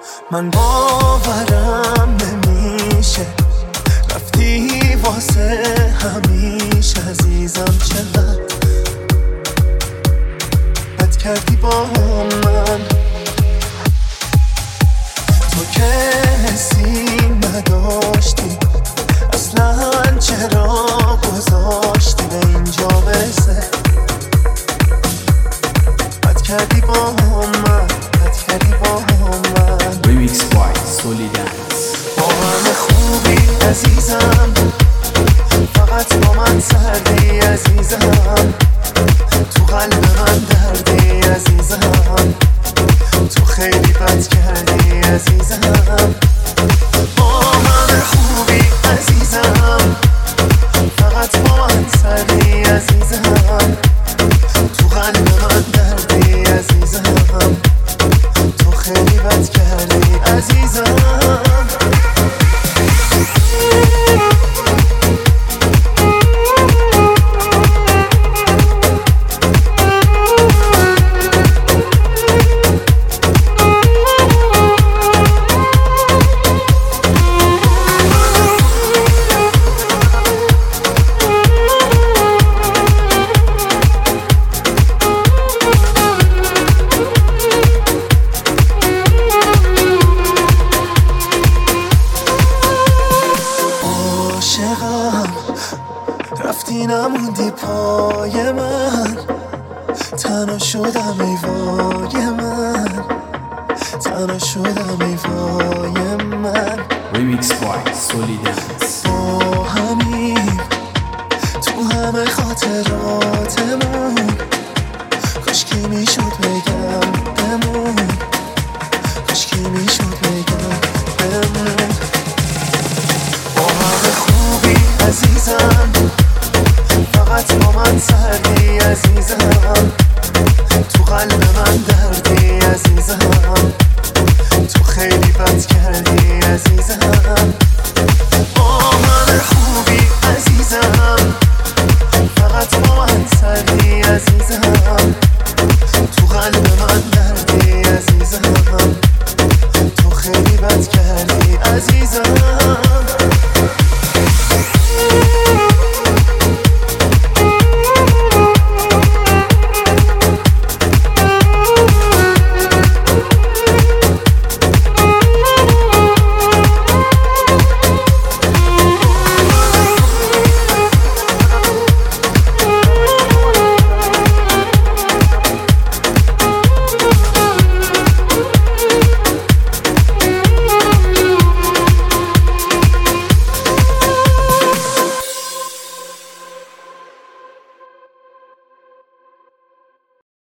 من باورم نمیشه رفتی واسه همیشه عزیزم، چقدر بد کردی با من. تو که حسی نداشتی اصلا، چرا گذاشتی به اینجا برسه؟ بد کردی با من، بد کردی با من. Remix by Solidance. با همه خوبی عزیزم، فقط با من سردی عزیزم. تو قلب من دردی عزیزم، تو خیلی بد کردی عزیزم. با همه خوبی عزیزم، فقط با من سردی عزیزم. تو قلب من دردی عزیزم، تو خیلی بد کردی عزیزم. رفتی نموندی پای من، تنها شدم ای وای من، تنها شدم ای وای من. Remix by Solidance. با همین تو همه خاطرات